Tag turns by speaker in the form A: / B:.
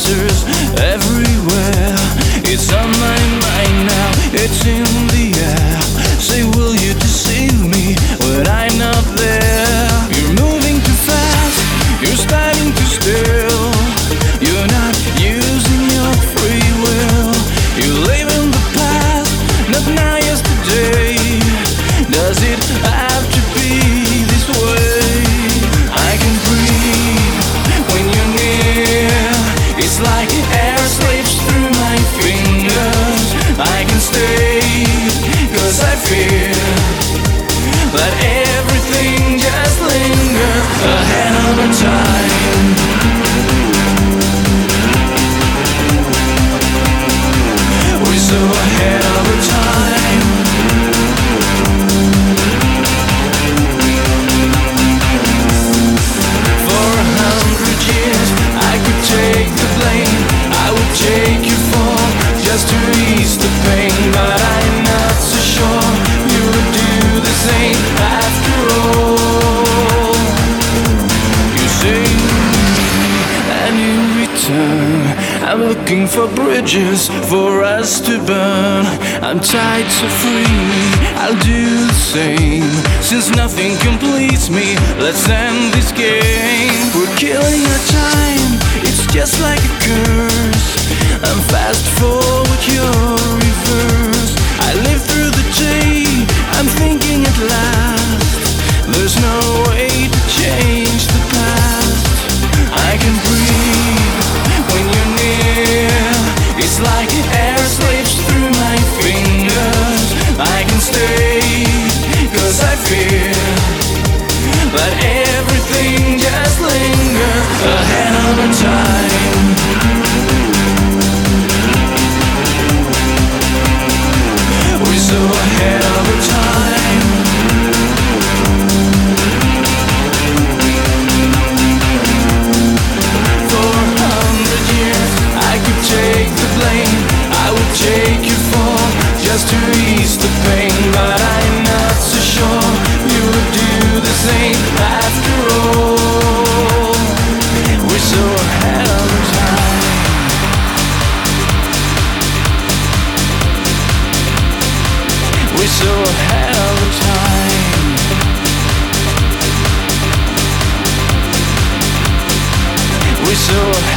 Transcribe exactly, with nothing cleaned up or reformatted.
A: answers everywhere. It's on my mind now, it's in the air. Say, will you deceive me when I'm not there? You're moving too fast, you're starting to still. You're not using your free will. You live in the past, not now, yesterday. Does it have to be this way? I can breathe when you're near. It's like air slips through my fingers. I can stay, cause I feel that everything just lingers ahead of our time. We're so ahead of our time. For a hundred years I could take the blame. I would take your fall just to ease the pain. But I'm not so sure you would do the same after all. You say, and in return I'm looking for bridges for us to burn. I'm tied, so free me, I'll do the same. Since nothing completes me, let's end this game. We're killing our time, it's just like a curse. I'm fast forward, you're reverse. I live through the day, I'm thinking at last. There's no way to change the past. I can breathe when you're near. It's like air slips through my fingers. I can stay, cause I feel that everything just lingers ahead of our time. We're so ahead of our time. For a hundred years I could take the blame. I would take your fall just to ease the pain. But I'm not so sure you would do the same after all. We're so ahead of our time. We're so ahead of our time. We're so